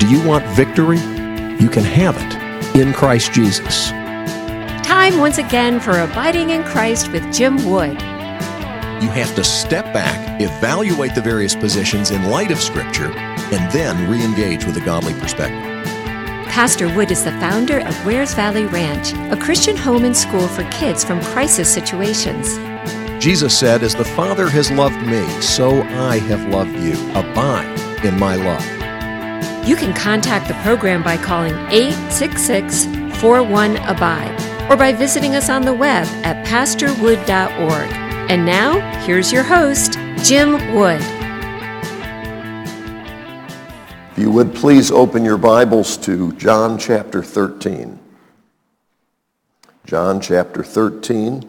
Do you want victory? You can have it in Christ Jesus. Time once again for Abiding in Christ with Jim Wood. You have to step back, evaluate the various positions in light of Scripture, and then re-engage with a godly perspective. Pastor Wood is the founder of Wares Valley Ranch, a Christian home and school for kids from crisis situations. Jesus said, "As the Father has loved me, so I have loved you. Abide in my love." You can contact the program by calling 866-41-ABIDE or by visiting us on the web at pastorwood.org. And now, here's your host, Jim Wood. If you would please open your Bibles to John chapter 13. John chapter 13.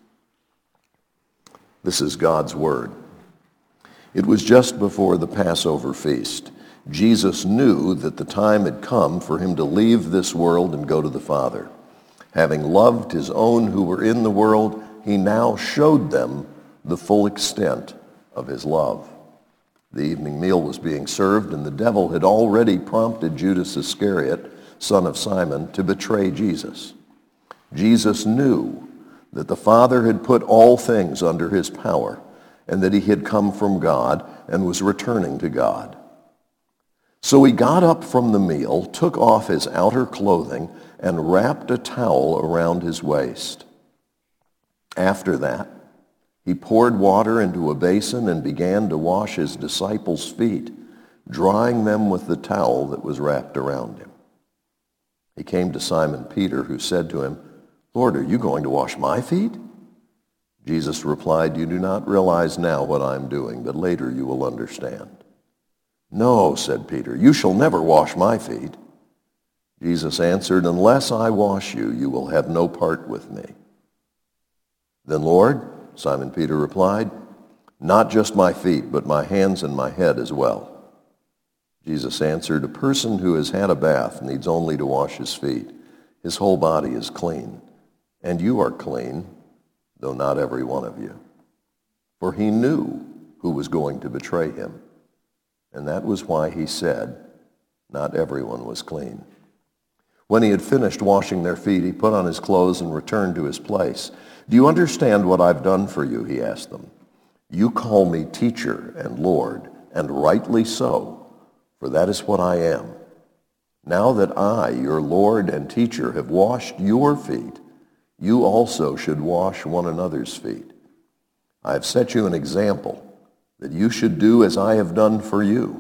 This is God's Word. It was just before the Passover feast. Jesus knew that the time had come for him to leave this world and go to the Father. Having loved his own who were in the world, he now showed them the full extent of his love. The evening meal was being served, and the devil had already prompted Judas Iscariot, son of Simon, to betray Jesus. Jesus knew that the Father had put all things under his power, and that he had come from God and was returning to God. So he got up from the meal, took off his outer clothing, and wrapped a towel around his waist. After that, he poured water into a basin and began to wash his disciples' feet, drying them with the towel that was wrapped around him. He came to Simon Peter, who said to him, "Lord, are you going to wash my feet?" Jesus replied, "You do not realize now what I am doing, but later you will understand." "No," said Peter, "you shall never wash my feet." Jesus answered, "Unless I wash you, you will have no part with me." "Then, Lord," Simon Peter replied, "not just my feet, but my hands and my head as well." Jesus answered, "A person who has had a bath needs only to wash his feet. His whole body is clean. And you are clean, though not every one of you." For he knew who was going to betray him. And that was why he said, not everyone was clean. When he had finished washing their feet, he put on his clothes and returned to his place. "Do you understand what I've done for you?" he asked them. "You call me teacher and Lord, and rightly so, for that is what I am. Now that I, your Lord and teacher, have washed your feet, you also should wash one another's feet. I have set you an example, that you should do as I have done for you.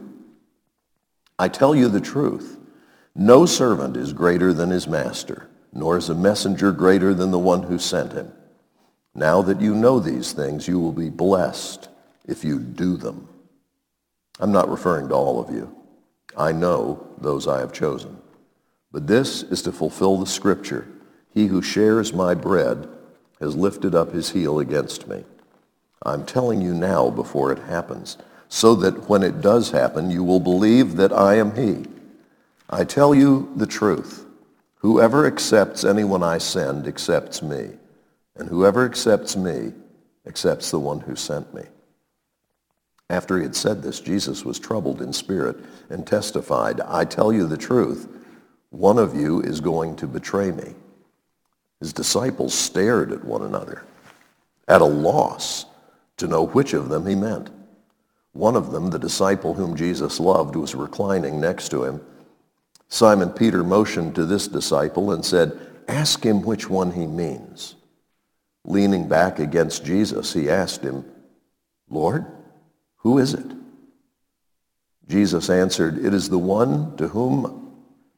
I tell you the truth, no servant is greater than his master, nor is a messenger greater than the one who sent him. Now that you know these things, you will be blessed if you do them." I'm not referring to all of you. I know those I have chosen. But this is to fulfill the scripture, "He who shares my bread has lifted up his heel against me." I'm telling you now before it happens, so that when it does happen, you will believe that I am he. I tell you the truth. Whoever accepts anyone I send accepts me, and whoever accepts me accepts the one who sent me. After he had said this, Jesus was troubled in spirit and testified, "I tell you the truth, one of you is going to betray me." His disciples stared at one another, at a loss to know which of them he meant. One of them, the disciple whom Jesus loved, was reclining next to him. Simon Peter motioned to this disciple and said, "Ask him which one he means." Leaning back against Jesus, he asked him, "Lord, who is it?" Jesus answered, "It is the one to whom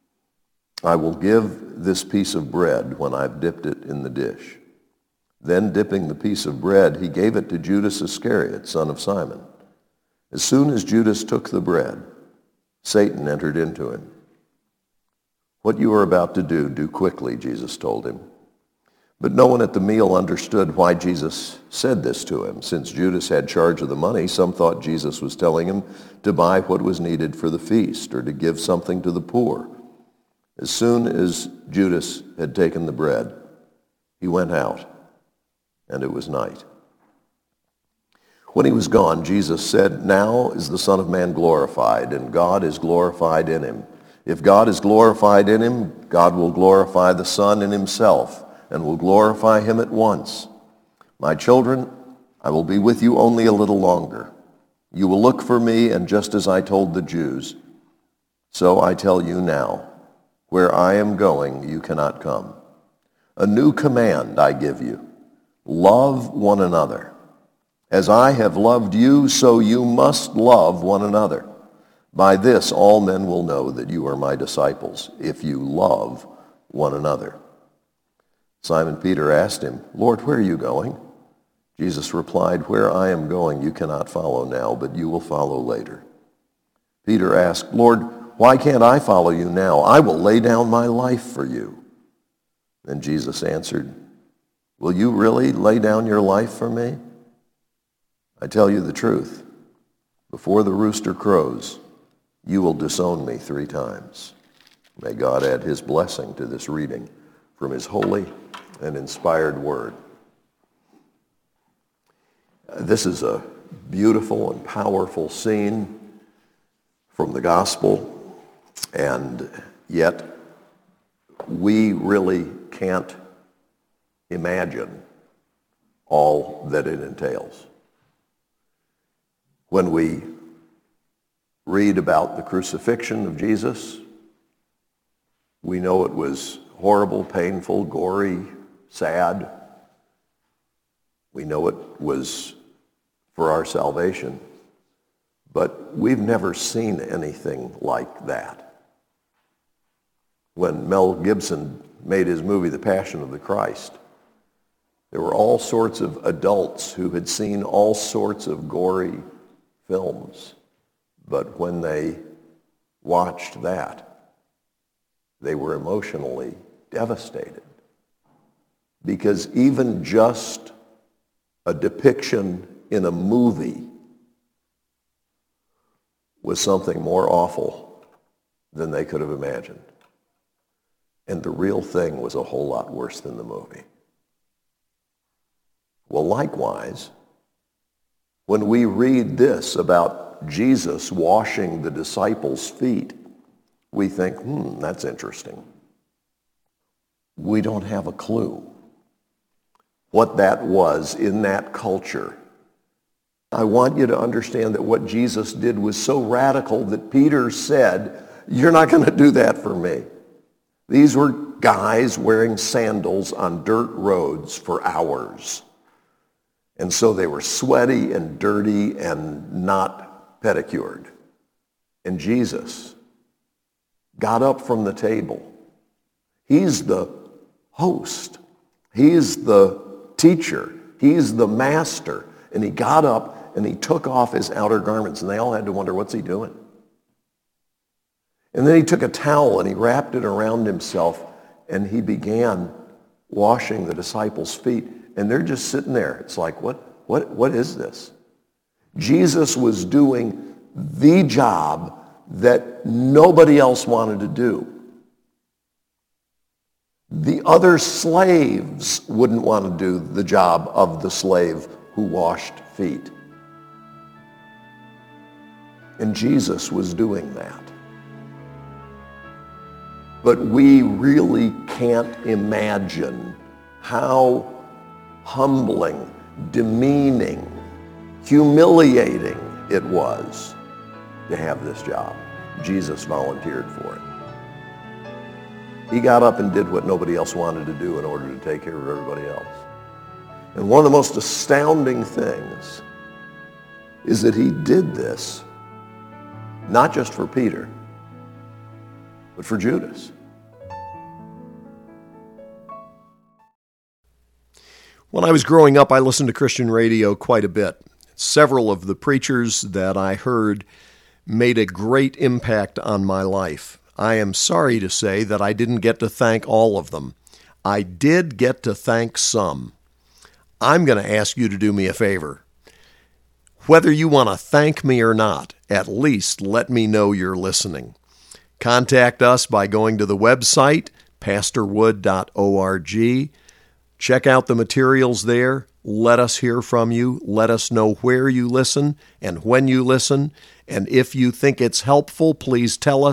I will give this piece of bread when I've dipped it in the dish." Then, dipping the piece of bread, he gave it to Judas Iscariot, son of Simon. As soon as Judas took the bread, Satan entered into him. "What you are about to do, do quickly," Jesus told him. But no one at the meal understood why Jesus said this to him. Since Judas had charge of the money, some thought Jesus was telling him to buy what was needed for the feast or to give something to the poor. As soon as Judas had taken the bread, he went out, and it was night. When he was gone, Jesus said, "Now is the Son of Man glorified, and God is glorified in him. If God is glorified in him, God will glorify the Son in himself and will glorify him at once. My children, I will be with you only a little longer. You will look for me, and just as I told the Jews, so I tell you now, where I am going, you cannot come. A new command I give you. Love one another. As I have loved you, so you must love one another. By this all men will know that you are my disciples, if you love one another. Simon Peter asked him, Lord, where are you going? Jesus replied, where I am going you cannot follow now, but you will follow later. Peter asked, Lord, why can't I follow you now? I will lay down my life for you. Then Jesus answered, will you really lay down your life for me? I tell you the truth. Before the rooster crows, you will disown me 3 times. May God add his blessing to this reading from his holy and inspired word. This is a beautiful and powerful scene from the gospel, and yet we really can't imagine all that it entails. When we read about the crucifixion of Jesus, we know it was horrible, painful, gory, sad. We know it was for our salvation, but we've never seen anything like that. When Mel Gibson made his movie, The Passion of the Christ, there were all sorts of adults who had seen all sorts of gory films, but when they watched that, they were emotionally devastated, because even just a depiction in a movie was something more awful than they could have imagined. And the real thing was a whole lot worse than the movie. Well, likewise, when we read this about Jesus washing the disciples' feet, we think, that's interesting. We don't have a clue what that was in that culture. I want you to understand that what Jesus did was so radical that Peter said, you're not going to do that for me. These were guys wearing sandals on dirt roads for hours. And so they were sweaty and dirty and not pedicured. And Jesus got up from the table. He's the host. He's the teacher. He's the master. And he got up and he took off his outer garments, and they all had to wonder, what's he doing? And then he took a towel and he wrapped it around himself, and he began washing the disciples' feet. And they're just sitting there. It's like, what is this? Jesus was doing the job that nobody else wanted to do. The other slaves wouldn't want to do the job of the slave who washed feet. And Jesus was doing that. But we really can't imagine how humbling, demeaning, humiliating it was to have this job. Jesus volunteered for it. He got up and did what nobody else wanted to do in order to take care of everybody else. And one of the most astounding things is that he did this not just for Peter, but for Judas. When I was growing up, I listened to Christian radio quite a bit. Several of the preachers that I heard made a great impact on my life. I am sorry to say that I didn't get to thank all of them. I did get to thank some. I'm going to ask you to do me a favor. Whether you want to thank me or not, at least let me know you're listening. Contact us by going to the website, pastorwood.org. Check out the materials there. Let us hear from you. Let us know where you listen and when you listen. And if you think it's helpful, please tell us,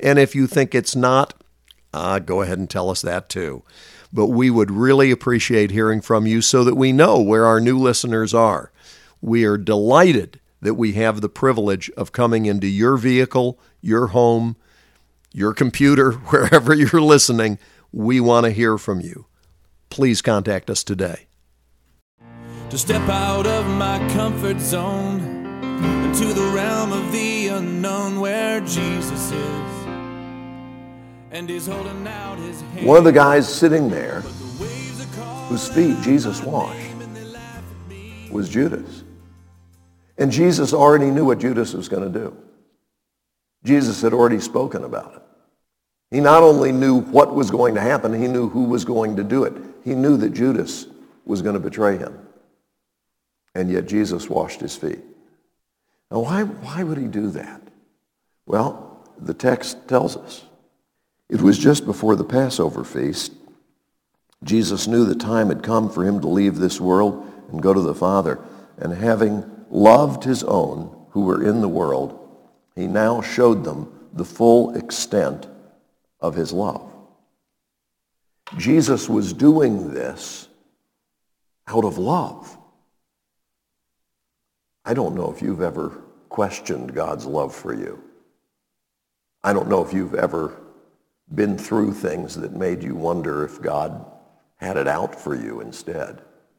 And if you think it's not, go ahead and tell us that too. But we would really appreciate hearing from you so that we know where our new listeners are. We are delighted that we have the privilege of coming into your vehicle, your home, your computer, wherever you're listening. We want to hear from you. Please contact us today. To step out of my comfort zone into the realm of the unknown where Jesus is, and he's holding out his hand. One of the guys sitting there whose feet Jesus washed was Judas. And Jesus already knew what Judas was going to do. Jesus had already spoken about it. He not only knew what was going to happen, he knew who was going to do it. He knew that Judas was going to betray him. And yet Jesus washed his feet. Now why would he do that? Well, the text tells us. It was just before the Passover feast. Jesus knew the time had come for him to leave this world and go to the Father. And having loved his own who were in the world, he now showed them the full extent of his love. Jesus was doing this out of love. I don't know if you've ever questioned God's love for you. I don't know if you've ever been through things that made you wonder if God had it out for you instead.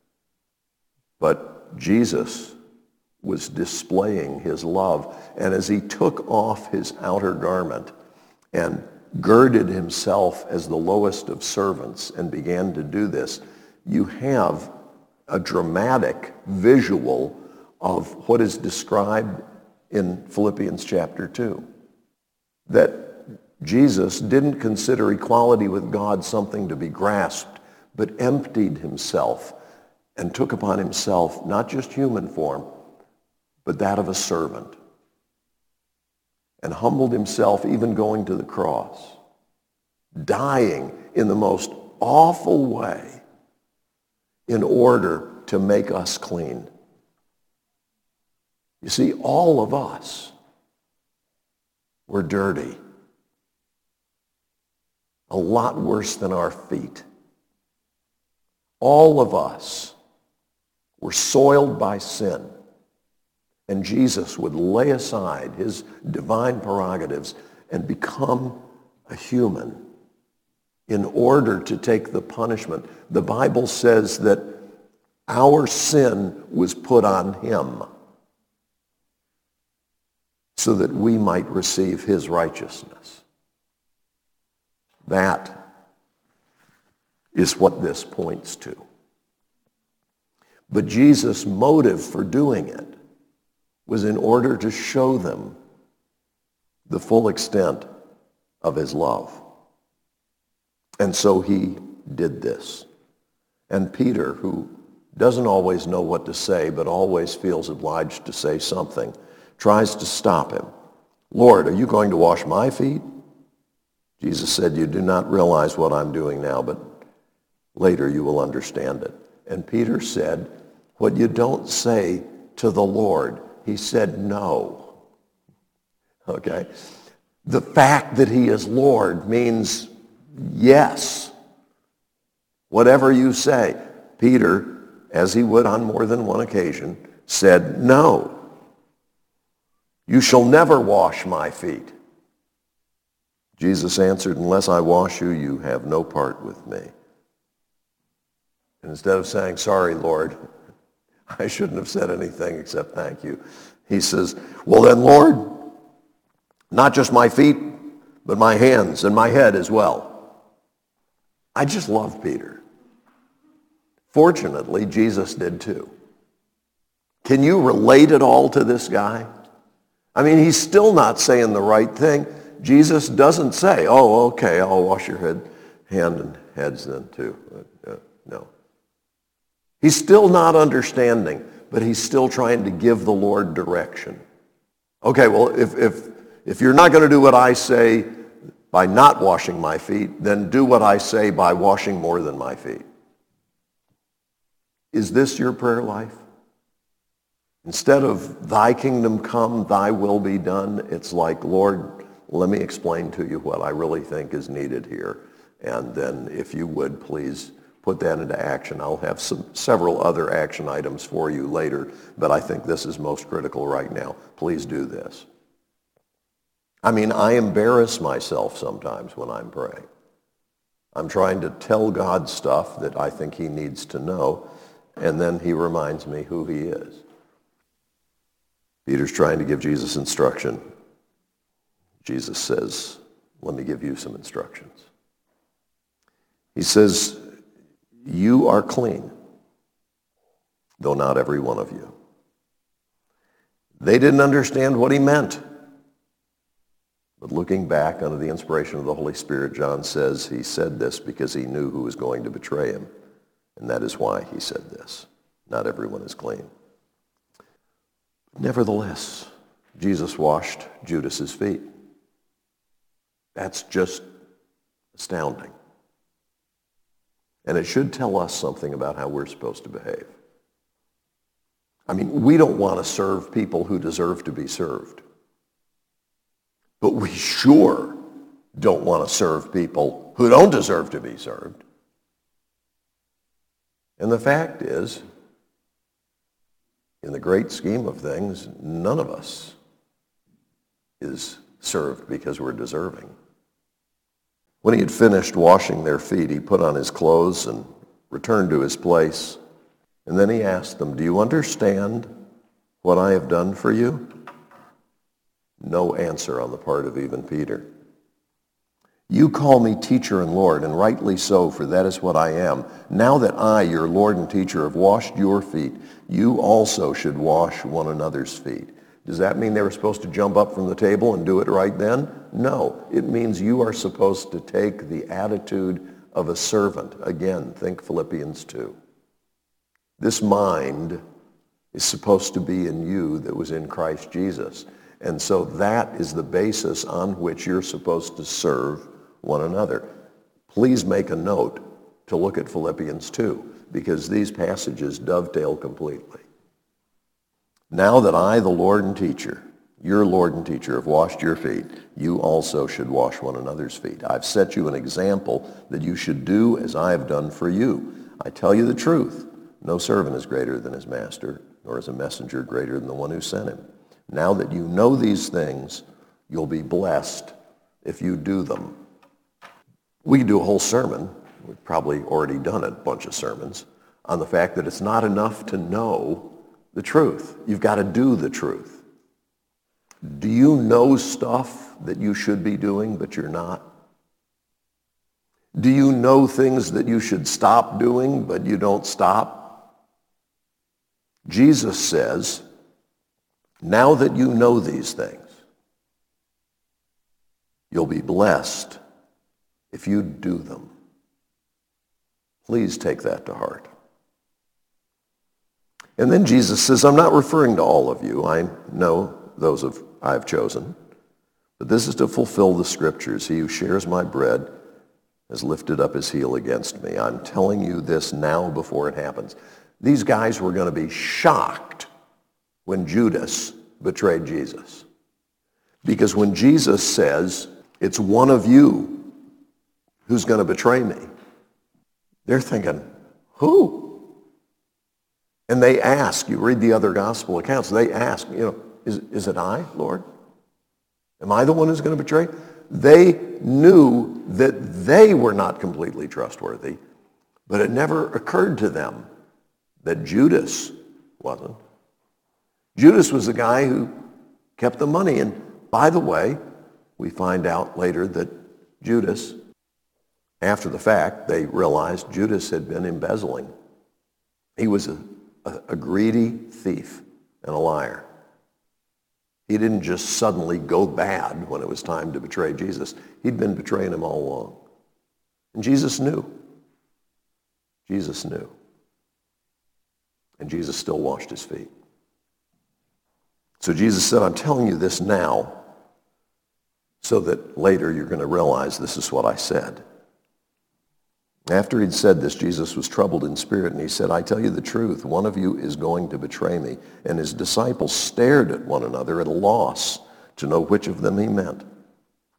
But Jesus was displaying his love. And as he took off his outer garment and girded himself as the lowest of servants and began to do this, you have a dramatic visual of what is described in Philippians chapter 2. That Jesus didn't consider equality with God something to be grasped, but emptied himself and took upon himself not just human form, but that of a servant, and humbled himself, even going to the cross, dying in the most awful way in order to make us clean. You see, all of us were dirty, a lot worse than our feet. All of us were soiled by sin. And Jesus would lay aside his divine prerogatives and become a human in order to take the punishment. The Bible says that our sin was put on him so that we might receive his righteousness. That is what this points to. But Jesus' motive for doing it was in order to show them the full extent of his love. And so he did this. And Peter, who doesn't always know what to say, but always feels obliged to say something, tries to stop him. Lord, are you going to wash my feet? Jesus said, you do not realize what I'm doing now, but later you will understand it. And Peter said, what you don't say to the Lord, he said no. Okay? The fact that he is Lord means yes. Whatever you say. Peter, as he would on more than one occasion, said no. You shall never wash my feet. Jesus answered, unless I wash you, you have no part with me. And instead of saying, sorry, Lord, I shouldn't have said anything except thank you, he says, well then, Lord, not just my feet, but my hands and my head as well. I just love Peter. Fortunately, Jesus did too. Can you relate at all to this guy? I mean, he's still not saying the right thing. Jesus doesn't say, oh, okay, I'll wash your hand and heads then too. No. He's still not understanding, but he's still trying to give the Lord direction. Okay, well, if you're not going to do what I say by not washing my feet, then do what I say by washing more than my feet. Is this your prayer life? Instead of thy kingdom come, thy will be done, it's like, Lord, let me explain to you what I really think is needed here. And then if you would, please put that into action. I'll have several other action items for you later, but I think this is most critical right now. Please do this. I mean, I embarrass myself sometimes when I'm praying. I'm trying to tell God stuff that I think he needs to know, and then he reminds me who he is. Peter's trying to give Jesus instruction. Jesus says, let me give you some instructions. He says, you are clean, though not every one of you. They didn't understand what he meant. But looking back under the inspiration of the Holy Spirit, John says he said this because he knew who was going to betray him. And that is why he said this. Not everyone is clean. Nevertheless, Jesus washed Judas's feet. That's just astounding. And it should tell us something about how we're supposed to behave. I mean, we don't want to serve people who deserve to be served. But we sure don't want to serve people who don't deserve to be served. And the fact is, in the great scheme of things, none of us is served because we're deserving. When he had finished washing their feet, he put on his clothes and returned to his place. And then he asked them, do you understand what I have done for you? No answer on the part of even Peter. You call me teacher and Lord, and rightly so, for that is what I am. Now that I, your Lord and teacher, have washed your feet, you also should wash one another's feet. Does that mean they were supposed to jump up from the table and do it right then? No. It means you are supposed to take the attitude of a servant. Again, think Philippians 2. This mind is supposed to be in you that was in Christ Jesus. And so that is the basis on which you're supposed to serve one another. Please make a note to look at Philippians 2, because these passages dovetail completely. Now that I, the Lord and teacher, your Lord and teacher, have washed your feet, you also should wash one another's feet. I've set you an example that you should do as I have done for you. I tell you the truth, no servant is greater than his master, nor is a messenger greater than the one who sent him. Now that you know these things, you'll be blessed if you do them. We could do a whole sermon, we've probably already done a bunch of sermons, on the fact that it's not enough to know the truth. You've got to do the truth. Do you know stuff that you should be doing, but you're not? Do you know things that you should stop doing, but you don't stop? Jesus says, now that you know these things, you'll be blessed if you do them. Please take that to heart. And then Jesus says, I'm not referring to all of you. I know those I've chosen. But this is to fulfill the scriptures. He who shares my bread has lifted up his heel against me. I'm telling you this now before it happens. These guys were going to be shocked when Judas betrayed Jesus. Because when Jesus says, it's one of you who's going to betray me, they're thinking, who? And they ask, you read the other gospel accounts, they ask, is it I, Lord? Am I the one who's going to betray? They knew that they were not completely trustworthy, but it never occurred to them that Judas wasn't. Judas was the guy who kept the money. And by the way, we find out later that Judas, after the fact, they realized Judas had been embezzling. He was a greedy thief and a liar. He didn't just suddenly go bad when it was time to betray Jesus. He'd been betraying him all along. And Jesus knew. Jesus knew. And Jesus still washed his feet. So Jesus said, I'm telling you this now so that later you're going to realize this is what I said. After he'd said this, Jesus was troubled in spirit, and he said, I tell you the truth, one of you is going to betray me. And his disciples stared at one another at a loss to know which of them he meant.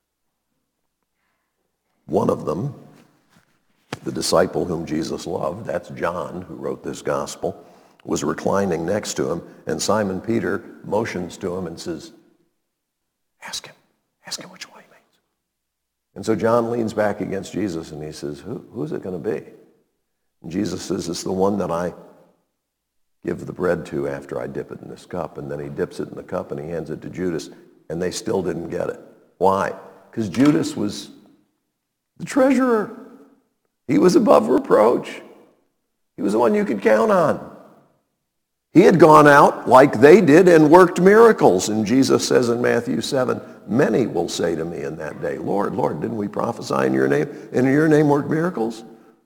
One of them, the disciple whom Jesus loved, that's John, who wrote this gospel, was reclining next to him, and Simon Peter motions to him and says, ask him which one he means. And so John leans back against Jesus and he says, who's it going to be? And Jesus says, it's the one that I give the bread to after I dip it in this cup. And then he dips it in the cup and he hands it to Judas, and they still didn't get it. Why? Because Judas was the treasurer. He was above reproach. He was the one you could count on. He had gone out like they did and worked miracles. And Jesus says in Matthew 7, many will say to me in that day, Lord, Lord, didn't we prophesy in your name? And in your name work miracles?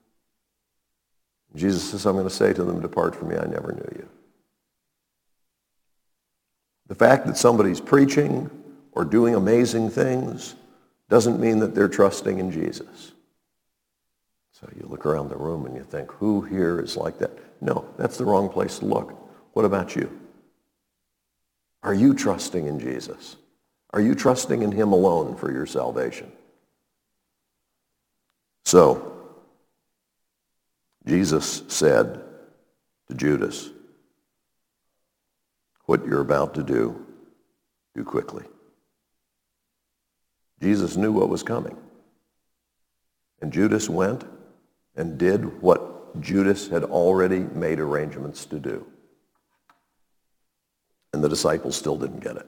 Jesus says, I'm going to say to them, depart from me, I never knew you. The fact that somebody's preaching or doing amazing things doesn't mean that they're trusting in Jesus. So you look around the room and you think, who here is like that? No, that's the wrong place to look. What about you? Are you trusting in Jesus? Are you trusting in him alone for your salvation? So, Jesus said to Judas, what you're about to do quickly. Jesus knew what was coming. And Judas went and did what Judas had already made arrangements to do. And the disciples still didn't get it.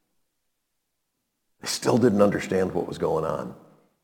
They still didn't understand what was going on.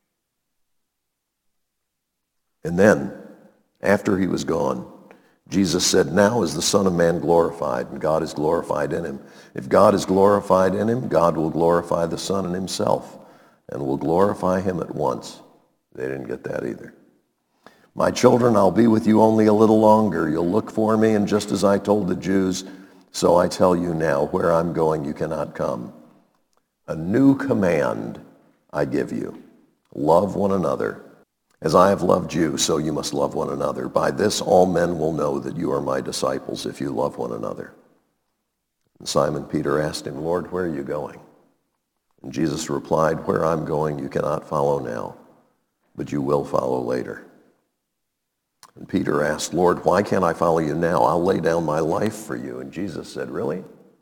And then, after he was gone, Jesus said, now is the Son of Man glorified, and God is glorified in him. If God is glorified in him, God will glorify the Son in himself, and will glorify him at once. They didn't get that either. My children, I'll be with you only a little longer. You'll look for me, and just as I told the Jews, so I tell you now, where I'm going, you cannot come. A new command I give you. Love one another. As I have loved you, so you must love one another. By this all men will know that you are my disciples, if you love one another. And Simon Peter asked him, Lord, where are you going? And Jesus replied, where I'm going you cannot follow now, but you will follow later. And Peter asked, Lord, why can't I follow you now? I'll lay down my life for you. And Jesus said, really?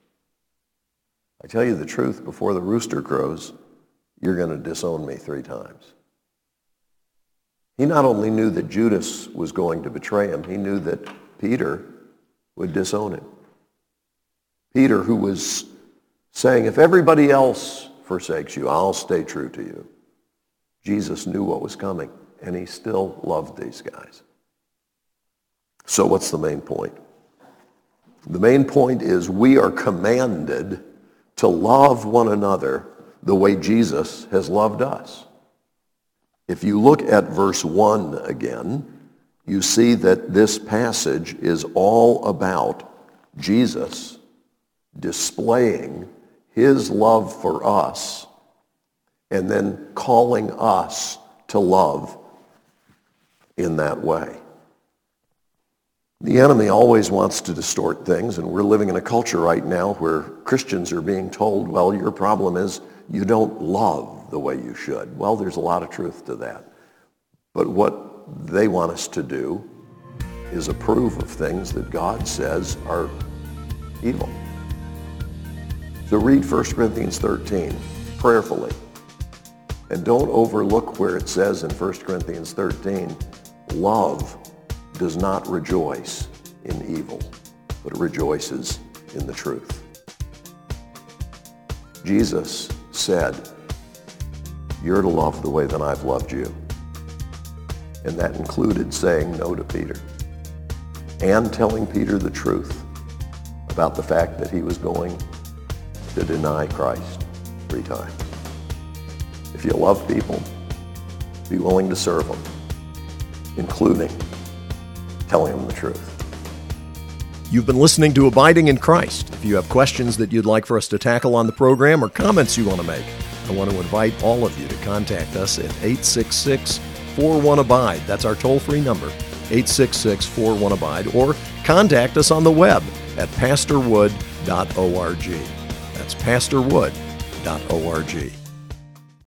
I tell you the truth, before the rooster crows, you're going to disown me 3 times. He not only knew that Judas was going to betray him, he knew that Peter would disown him. Peter, who was saying, if everybody else forsakes you, I'll stay true to you. Jesus knew what was coming, and he still loved these guys. So what's the main point? The main point is we are commanded to love one another the way Jesus has loved us. If you look at verse 1 again, you see that this passage is all about Jesus displaying his love for us and then calling us to love in that way. The enemy always wants to distort things, and we're living in a culture right now where Christians are being told, well, your problem is you don't love the way you should. Well, there's a lot of truth to that. But what they want us to do is approve of things that God says are evil. So read 1 Corinthians 13 prayerfully. And don't overlook where it says in 1 Corinthians 13, love does not rejoice in evil, but rejoices in the truth. Jesus said, you're to love the way that I've loved you. And that included saying no to Peter and telling Peter the truth about the fact that he was going to deny Christ 3 times. If you love people, be willing to serve them, including telling them the truth. You've been listening to Abiding in Christ. If you have questions that you'd like for us to tackle on the program or comments you want to make, I want to invite all of you to contact us at 866-41-ABIDE. That's our toll-free number, 866-41-ABIDE, or contact us on the web at pastorwood.org. That's pastorwood.org.